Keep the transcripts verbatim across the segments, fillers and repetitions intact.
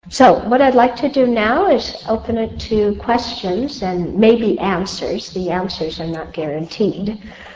So what I'd like to do now is open it to questions and maybe answers. The answers are not guaranteed.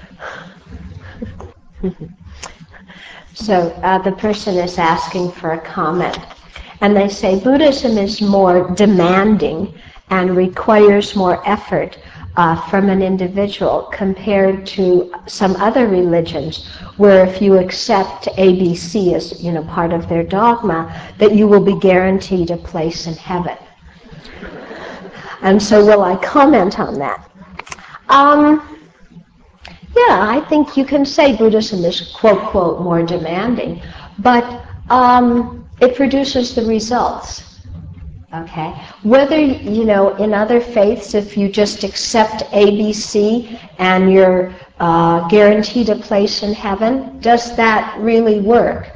So uh, the person is asking for a comment. And they say Buddhism is more demanding and requires more effort uh, from an individual compared to some other religions where if you accept A B C as, you know, part of their dogma, that you will be guaranteed a place in heaven. And so will I comment on that? Um, yeah, I think you can say Buddhism is, quote, quote, more demanding, but um, it produces the results. Okay. Whether, you know, in other faiths, if you just accept A B C and you're uh, guaranteed a place in heaven, does that really work?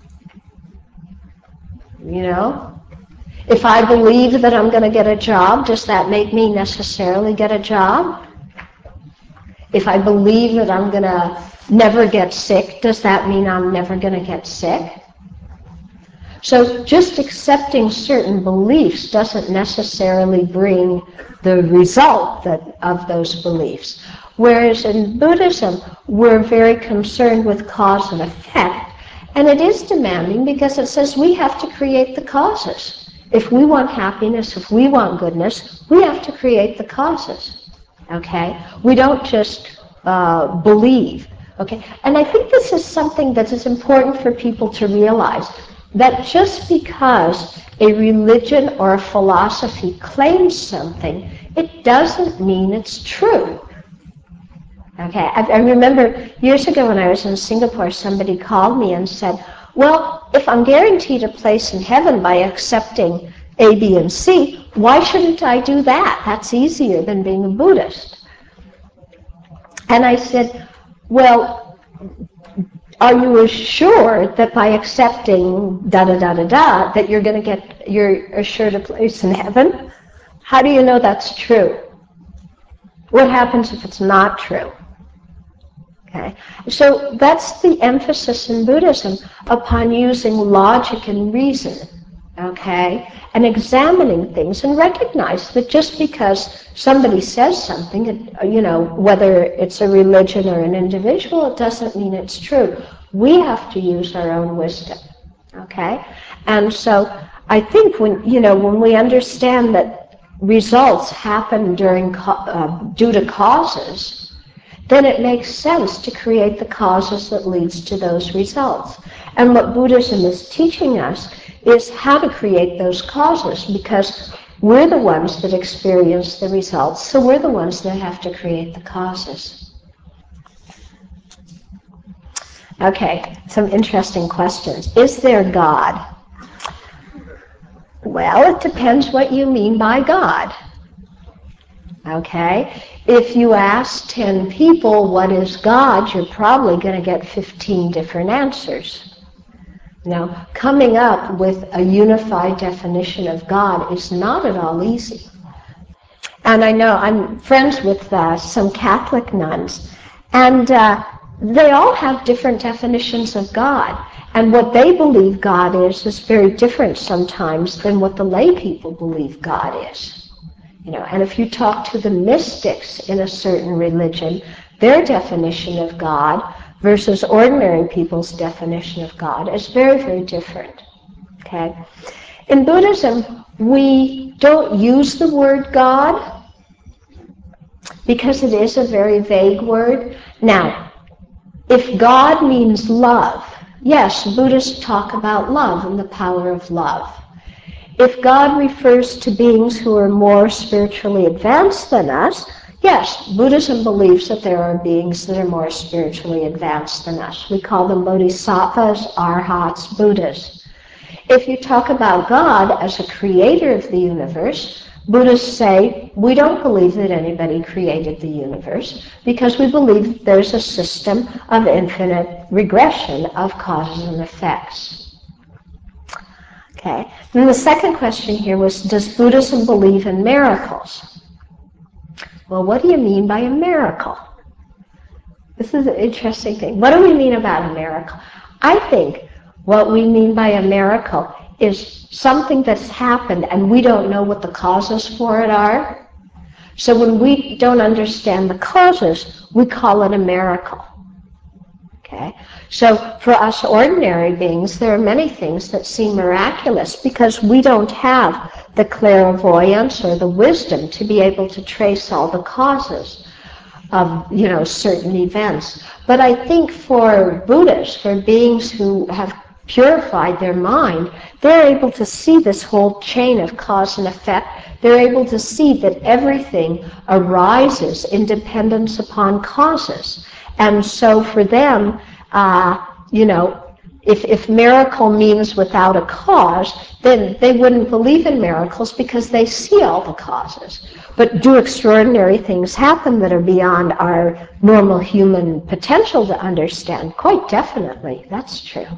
You know? If I believe that I'm going to get a job, does that make me necessarily get a job? If I believe that I'm going to never get sick, does that mean I'm never going to get sick? So just accepting certain beliefs doesn't necessarily bring the result that, of those beliefs. Whereas in Buddhism, we're very concerned with cause and effect, and it is demanding because it says we have to create the causes. If we want happiness, if we want goodness, we have to create the causes. Okay? We don't just uh, believe. Okay? And I think this is something that is important for people to realize, that just because a religion or a philosophy claims something, it doesn't mean it's true. Okay, I, I remember years ago when I was in Singapore, somebody called me and said, well, if I'm guaranteed a place in heaven by accepting A, B, and C, why shouldn't I do that? That's easier than being a Buddhist. And I said, well, are you sure that by accepting da-da-da-da-da that you're going to get, you're assured a place in heaven? How do you know that's true? What happens if it's not true? Okay, so that's the emphasis in Buddhism upon using logic and reason, okay, and examining things and recognize that just because somebody says something, you know, whether it's a religion or an individual, it doesn't mean it's true. We have to use our own wisdom, okay? And so I think when, you know, when we understand that results happen during uh, due to causes, then it makes sense to create the causes that leads to those results. And what Buddhism is teaching us is how to create those causes, because we're the ones that experience the results, so we're the ones that have to create the causes. Okay, some interesting questions. Is there God? Well, it depends what you mean by God. Okay? If you ask ten people what is God, you're probably going to get fifteen different answers. Now, coming up with a unified definition of God is not at all easy. And I know I'm friends with uh, some Catholic nuns, and uh, they all have different definitions of God. And what they believe God is is very different sometimes than what the lay people believe God is. You know, and if you talk to the mystics in a certain religion, their definition of God versus ordinary people's definition of God is very, very different. Okay? In Buddhism, we don't use the word God because it is a very vague word. Now, if God means love, yes, Buddhists talk about love and the power of love. If God refers to beings who are more spiritually advanced than us, yes, Buddhism believes that there are beings that are more spiritually advanced than us. We call them bodhisattvas, arhats, Buddhas. If you talk about God as a creator of the universe, Buddhists say, we don't believe that anybody created the universe because we believe there's a system of infinite regression of causes and effects. Okay. And the second question here was, does Buddhism believe in miracles? Well, what do you mean by a miracle? This is an interesting thing. What do we mean about a miracle? I think what we mean by a miracle is something that's happened and we don't know what the causes for it are. So when we don't understand the causes, we call it a miracle. Okay? So for us ordinary beings, there are many things that seem miraculous because we don't have the clairvoyance or the wisdom to be able to trace all the causes of, you know, certain events. But I think for Buddhists, for beings who have purified their mind, they're able to see this whole chain of cause and effect. They're able to see that everything arises in dependence upon causes. And so for them, uh, you know, if, if miracle means without a cause, then they wouldn't believe in miracles because they see all the causes. But do extraordinary things happen that are beyond our normal human potential to understand? Quite definitely, that's true.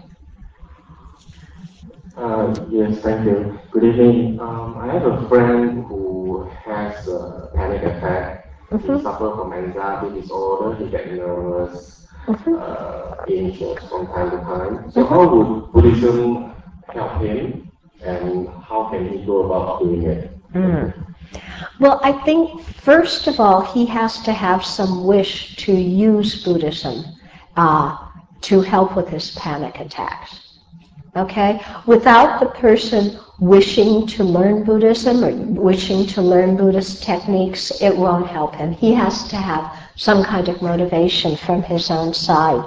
Uh, yes, thank you. Good evening. Um, I have a friend who has a panic attack. Mm-hmm. He suffers from anxiety disorder. He gets nervous, mm-hmm. uh, anxious from time to time. So mm-hmm. how would Buddhism help him, and how can he go about doing it? Mm. Well, I think first of all, he has to have some wish to use Buddhism uh, to help with his panic attacks. Okay? Without the person wishing to learn Buddhism or wishing to learn Buddhist techniques, it won't help him. He has to have some kind of motivation from his own side.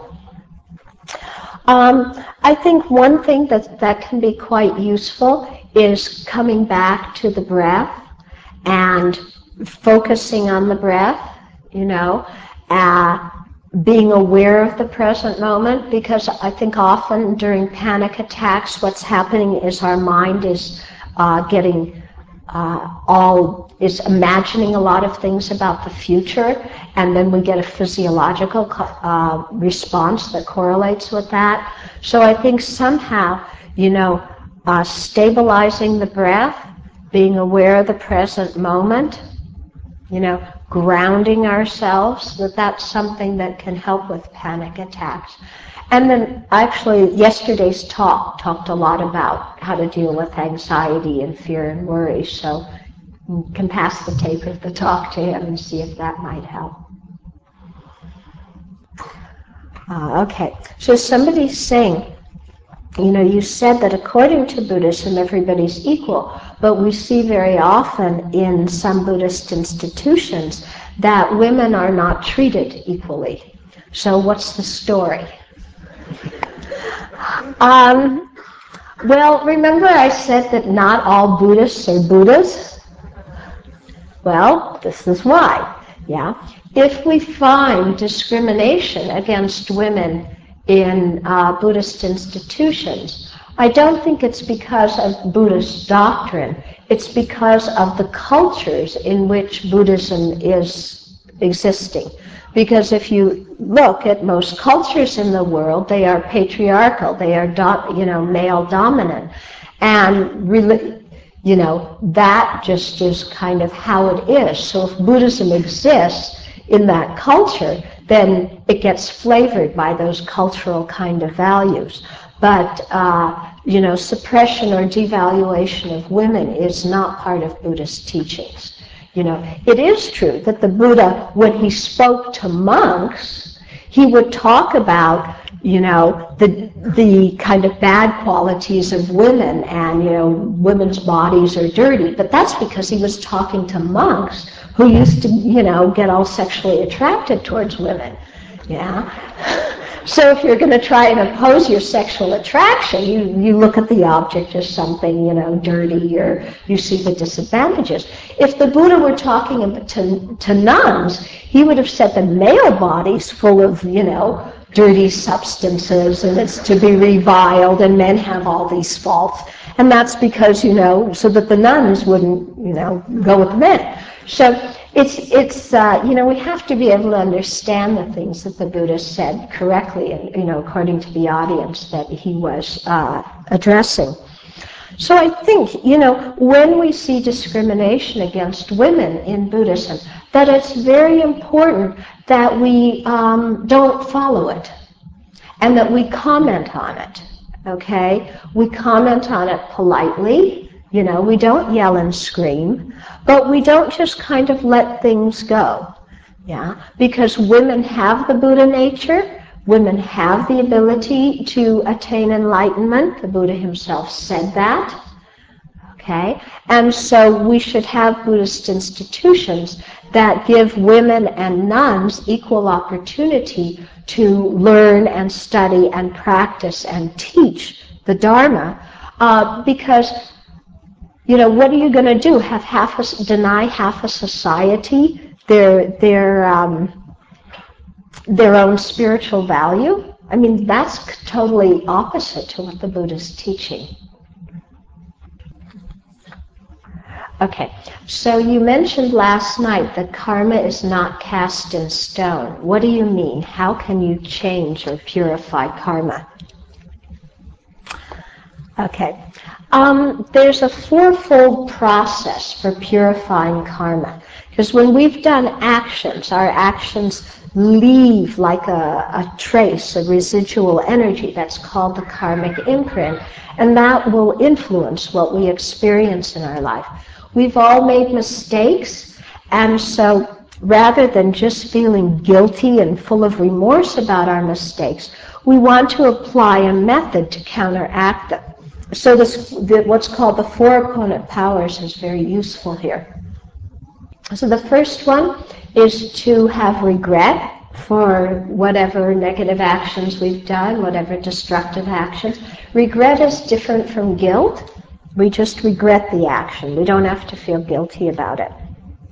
Um, I think one thing that, that can be quite useful is coming back to the breath and focusing on the breath, you know, uh, being aware of the present moment, because I think often during panic attacks what's happening is our mind is uh, getting uh, all, is imagining a lot of things about the future, and then we get a physiological uh, response that correlates with that. So I think somehow, you know, uh, stabilizing the breath, being aware of the present moment, you know, grounding ourselves, that that's something that can help with panic attacks. And then actually yesterday's talk talked a lot about how to deal with anxiety and fear and worry, so you can pass the tape of the talk to him and see if that might help. Uh, okay, so somebody's saying, you know, you said that according to Buddhism, everybody's equal, but we see very often in some Buddhist institutions that women are not treated equally. So what's the story? Um, well, remember I said that not all Buddhists are Buddhas? Well, this is why, yeah. If we find discrimination against women in uh, Buddhist institutions, I don't think it's because of Buddhist doctrine. It's because of the cultures in which Buddhism is existing. Because if you look at most cultures in the world, they are patriarchal, they are do, you know, male dominant, and really, you know, that just is kind of how it is. So if Buddhism exists in that culture, then it gets flavored by those cultural kind of values. But, uh, you know, suppression or devaluation of women is not part of Buddhist teachings. You know, it is true that the Buddha, when he spoke to monks, he would talk about, you know, the the kind of bad qualities of women, and, you know, women's bodies are dirty. But that's because he was talking to monks who used to, you know, get all sexually attracted towards women. Yeah. So if you're going to try and oppose your sexual attraction, you, you look at the object as something, you know, dirty, or you see the disadvantages. If the Buddha were talking to, to nuns, he would have said the male body's full of, you know, dirty substances, and it's to be reviled, and men have all these faults. And that's because, you know, so that the nuns wouldn't, you know, go with men. So it's, it's uh, you know, we have to be able to understand the things that the Buddha said correctly, and, you know, according to the audience that he was uh, addressing. So I think, you know, when we see discrimination against women in Buddhism, that it's very important that we um, don't follow it, and that we comment on it. okay? We comment on it politely. You know, we don't yell and scream, but we don't just kind of let things go, yeah? Because women have the Buddha nature, women have the ability to attain enlightenment. The Buddha himself said that, okay? And so we should have Buddhist institutions that give women and nuns equal opportunity to learn and study and practice and teach the Dharma, uh, because you know, what are you going to do? Have half a, deny half a society their their um, their own spiritual value? I mean, that's totally opposite to what the Buddha is teaching. Okay, so you mentioned last night that karma is not cast in stone. What do you mean? How can you change or purify karma? Okay. Um, there's a fourfold process for purifying karma. Because when we've done actions, our actions leave like a, a trace, a residual energy that's called the karmic imprint, and that will influence what we experience in our life. We've all made mistakes, and so rather than just feeling guilty and full of remorse about our mistakes, we want to apply a method to counteract them. So this, the, what's called the four opponent powers is very useful here. So the first one is to have regret for whatever negative actions we've done, whatever destructive actions. Regret is different from guilt. We just regret the action. We don't have to feel guilty about it.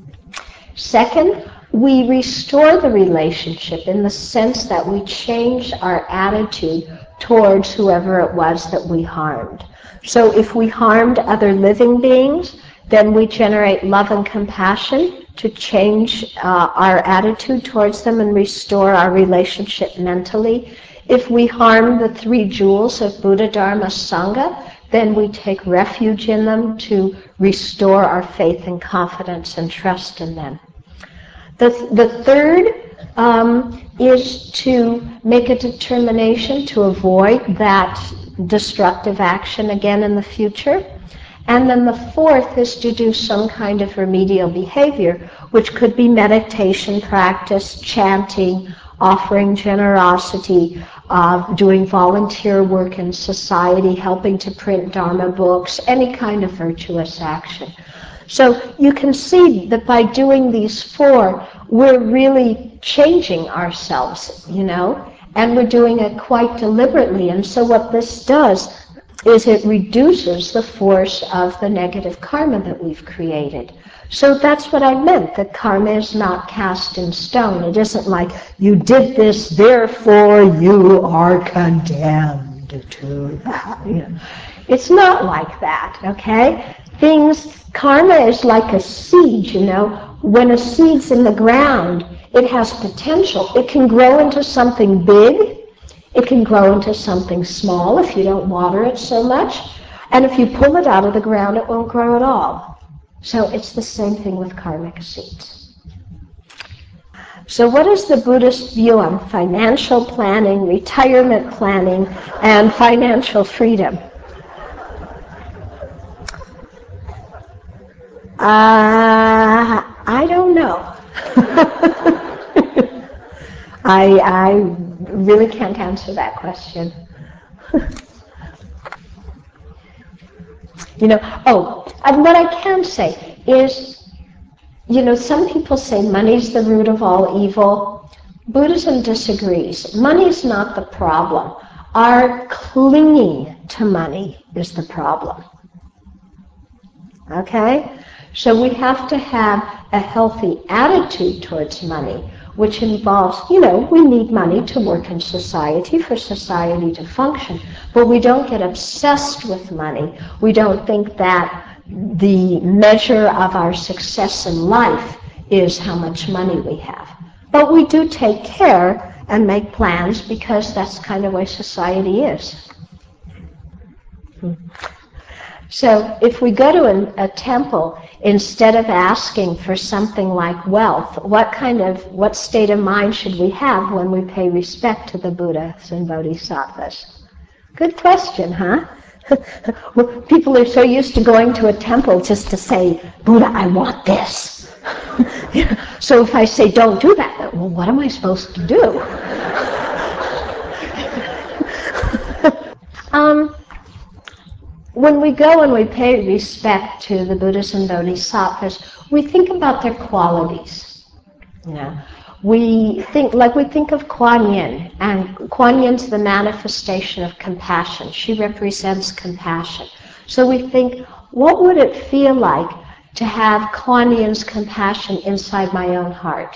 Second, we restore the relationship in the sense that we change our attitude towards whoever it was that we harmed. So if we harmed other living beings, then we generate love and compassion to change uh, our attitude towards them and restore our relationship mentally. If we harm the three jewels of Buddha, Dharma, Sangha, then we take refuge in them to restore our faith and confidence and trust in them. The, the third um, is to make a determination to avoid that destructive action again in the future. And then the fourth is to do some kind of remedial behavior, which could be meditation practice, chanting, offering generosity, uh, doing volunteer work in society, helping to print Dharma books, any kind of virtuous action. So you can see that by doing these four, we're really changing ourselves, you know, and we're doing it quite deliberately. And so what this does is it reduces the force of the negative karma that we've created. So that's what I meant, that karma is not cast in stone. It isn't like, you did this, therefore you are condemned to that. You know. It's not like that, okay? Things, karma is like a seed, you know. When a seed's in the ground, it has potential. It can grow into something big. It can grow into something small if you don't water it so much. And if you pull it out of the ground, it won't grow at all. So it's the same thing with karmic seeds. So what is the Buddhist view on financial planning, retirement planning, and financial freedom? Uh, I don't know. I, I really can't answer that question. You know, oh, and what I can say is, you know, some people say money's the root of all evil. Buddhism disagrees. Money's not the problem. Our clinging to money is the problem. Okay? So we have to have a healthy attitude towards money, which involves, you know, we need money to work in society, for society to function, but we don't get obsessed with money. We don't think that the measure of our success in life is how much money we have. But we do take care and make plans because that's kind of the way society is. Hmm. So if we go to an, a temple, instead of asking for something like wealth, what kind of, what state of mind should we have when we pay respect to the Buddhas and Bodhisattvas? Good question, huh? Well, people are so used to going to a temple just to say, Buddha, I want this. So if I say, don't do that, well, what am I supposed to do? um, when we go and we pay respect to the Buddhas and Bodhisattvas, we think about their qualities. You know, we think, like we think of Kuan Yin, and Kuan Yin's the manifestation of compassion. She represents compassion. So we think, what would it feel like to have Kuan Yin's compassion inside my own heart?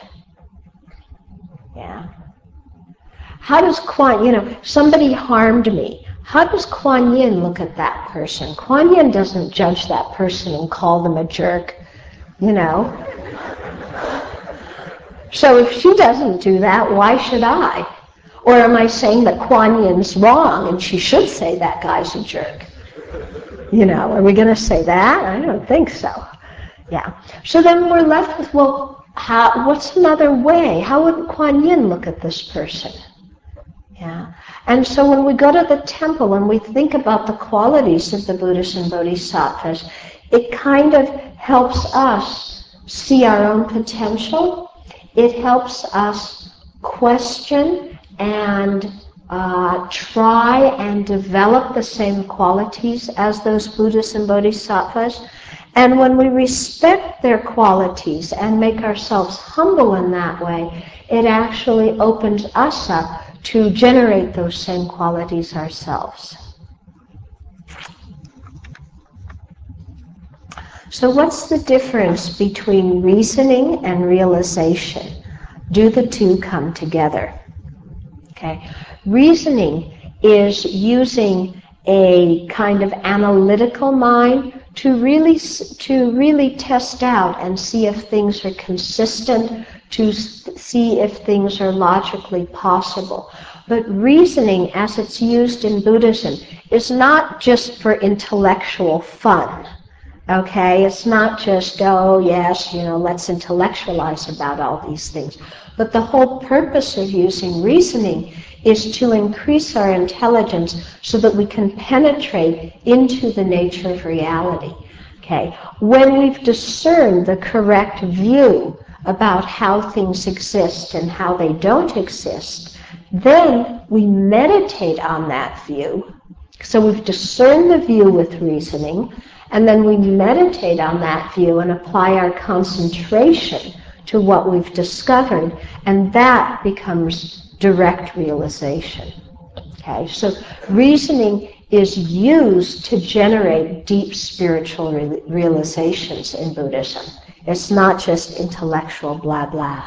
Yeah. How does Kuan, you know, somebody harmed me. How does Kuan Yin look at that person? Kuan Yin doesn't judge that person and call them a jerk, you know. So if she doesn't do that, why should I? Or am I saying that Kuan Yin's wrong and she should say that guy's a jerk? You know, are we going to say that? I don't think so. Yeah. So then we're left with, well, how, what's another way? How would Kuan Yin look at this person? Yeah. And so when we go to the temple and we think about the qualities of the Buddhas and Bodhisattvas, it kind of helps us see our own potential. It helps us question and uh, try and develop the same qualities as those Buddhas and Bodhisattvas. And when we respect their qualities and make ourselves humble in that way, it actually opens us up to generate those same qualities ourselves. So what's the difference between reasoning and realization? Do the two come together? Okay. Reasoning is using a kind of analytical mind to really to really test out and see if things are consistent, to see if things are logically possible. But reasoning, as it's used in Buddhism, is not just for intellectual fun. Okay, it's not just, oh yes, you know, let's intellectualize about all these things. But the whole purpose of using reasoning is to increase our intelligence so that we can penetrate into the nature of reality. Okay, when we've discerned the correct view about how things exist and how they don't exist, then we meditate on that view. So we've discerned the view with reasoning, and then we meditate on that view and apply our concentration to what we've discovered, and that becomes direct realization. Okay, so reasoning is used to generate deep spiritual re- realizations in Buddhism. It's not just intellectual blah blah.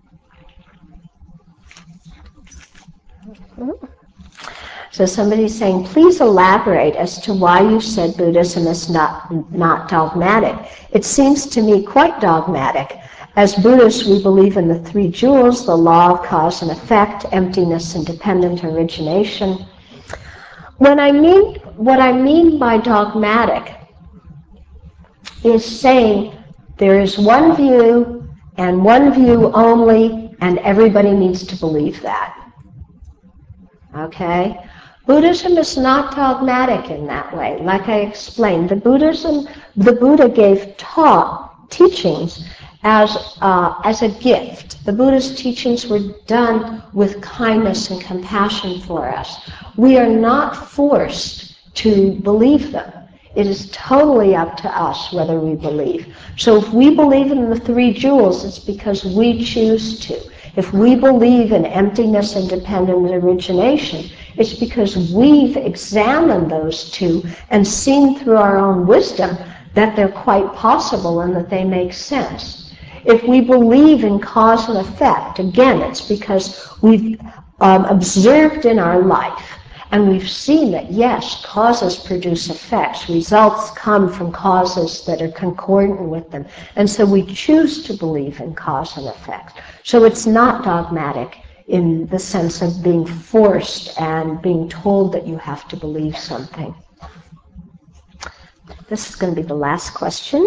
So somebody's saying, please elaborate as to why you said Buddhism is not, not dogmatic. It seems to me quite dogmatic. As Buddhists, we believe in the three jewels, the law of cause and effect, emptiness and dependent origination. When I mean, what I mean by dogmatic is saying there is one view and one view only, and everybody needs to believe that. Okay? Buddhism is not dogmatic in that way. Like I explained, the Buddhism, the Buddha gave taught teachings as uh, as a gift. The Buddha's teachings were done with kindness and compassion for us. We are not forced to believe them. It is totally up to us whether we believe. So if we believe in the three jewels, it's because we choose to. If we believe in emptiness and dependent origination, it's because we've examined those two and seen through our own wisdom that they're quite possible and that they make sense. If we believe in cause and effect, again, it's because we've um, observed in our life and we've seen that, yes, causes produce effects. Results come from causes that are concordant with them. And so we choose to believe in cause and effect. So it's not dogmatic in the sense of being forced and being told that you have to believe something. This is going to be the last question.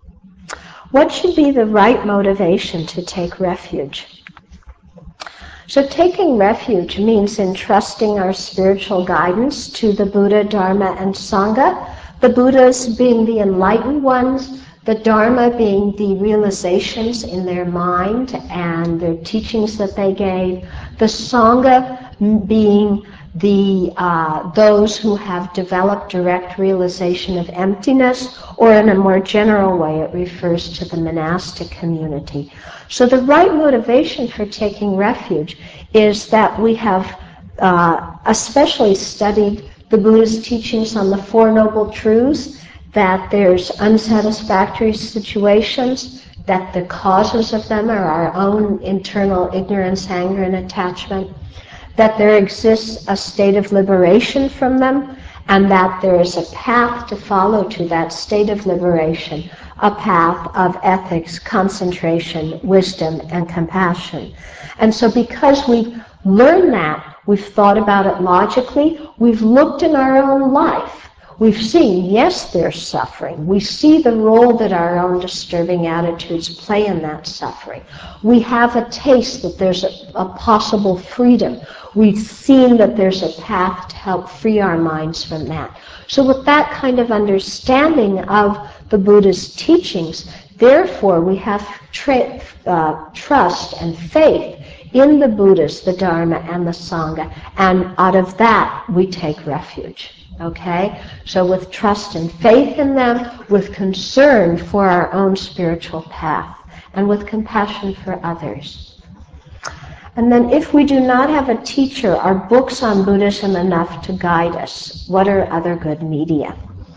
What should be the right motivation to take refuge? So taking refuge means entrusting our spiritual guidance to the Buddha, Dharma, and Sangha. The Buddhas being the enlightened ones, the Dharma being the realizations in their mind and their teachings that they gave, the Sangha being the uh, those who have developed direct realization of emptiness, or in a more general way, it refers to the monastic community. So the right motivation for taking refuge is that we have uh, especially studied the Buddha's teachings on the Four Noble Truths, that there's unsatisfactory situations, that the causes of them are our own internal ignorance, anger, and attachment, that there exists a state of liberation from them, and that there is a path to follow to that state of liberation, a path of ethics, concentration, wisdom, and compassion. And so because we've learned that, we've thought about it logically, we've looked in our own life, we've seen, yes, there's suffering. We see the role that our own disturbing attitudes play in that suffering. We have a taste that there's a, a possible freedom. We've seen that there's a path to help free our minds from that. So with that kind of understanding of the Buddha's teachings, therefore we have tra- uh, trust and faith in the Buddhas, the Dharma, and the Sangha, and out of that we take refuge. Okay? So with trust and faith in them, with concern for our own spiritual path, and with compassion for others. And then if we do not have a teacher, are books on Buddhism enough to guide us? What are other good media?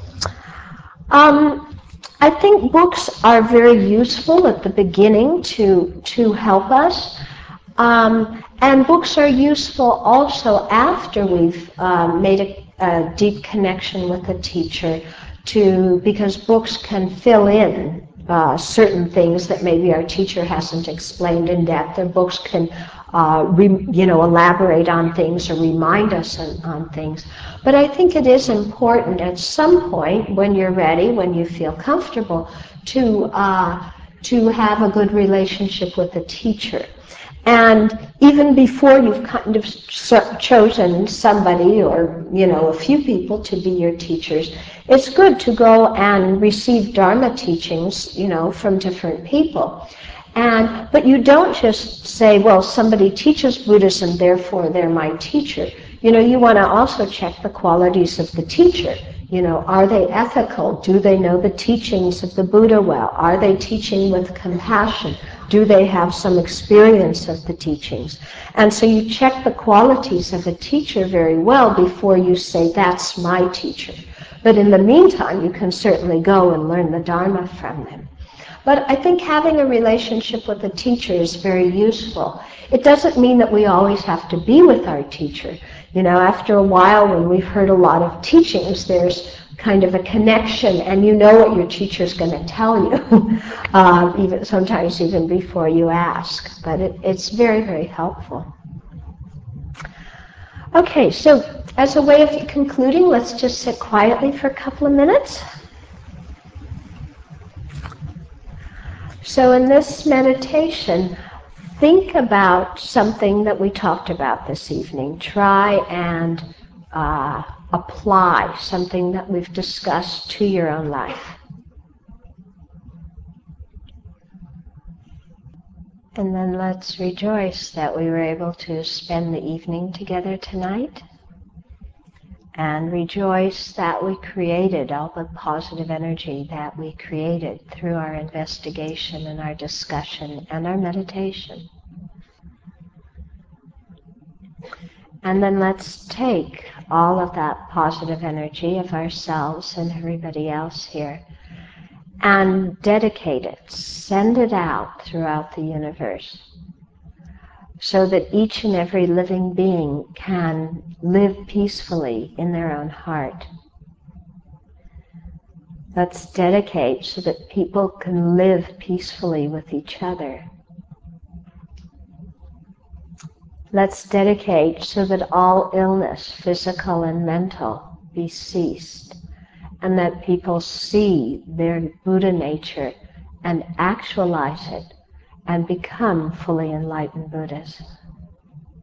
Um, I think books are very useful at the beginning to, to help us. Um, and books are useful also after we've uh, made a, a deep connection with a teacher, to because books can fill in uh, certain things that maybe our teacher hasn't explained in depth, or books can uh, re, you know, elaborate on things or remind us on, on things. But I think it is important at some point, when you're ready, when you feel comfortable, to uh, to have a good relationship with a teacher. And even before you've kind of chosen somebody, or, you know, a few people to be your teachers, it's good to go and receive Dharma teachings, you know, from different people. And, but you don't just say, well, somebody teaches Buddhism, therefore they're my teacher. You know, you want to also check the qualities of the teacher. You know, are they ethical? Do they know the teachings of the Buddha well? Are they teaching with compassion? Do they have some experience of the teachings? And so you check the qualities of a teacher very well before you say, that's my teacher. But in the meantime, you can certainly go and learn the Dharma from them. But I think having a relationship with a teacher is very useful. It doesn't mean that we always have to be with our teacher. You know, after a while, when we've heard a lot of teachings, there's kind of a connection, and you know what your teacher's going to tell you, uh, even sometimes even before you ask. But it, it's very, very helpful. Okay, so as a way of concluding, let's just sit quietly for a couple of minutes. So in this meditation, think about something that we talked about this evening. Try and uh, apply something that we've discussed to your own life. And then let's rejoice that we were able to spend the evening together tonight. And rejoice that we created all the positive energy that we created through our investigation and our discussion and our meditation. And then let's take all of that positive energy of ourselves and everybody else here and dedicate it, send it out throughout the universe, so that each and every living being can live peacefully in their own heart. Let's dedicate so that people can live peacefully with each other. Let's dedicate so that all illness, physical and mental, be ceased, and that people see their Buddha nature and actualize it and become fully enlightened Buddhas.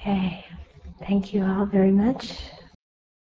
Okay. Thank you all very much.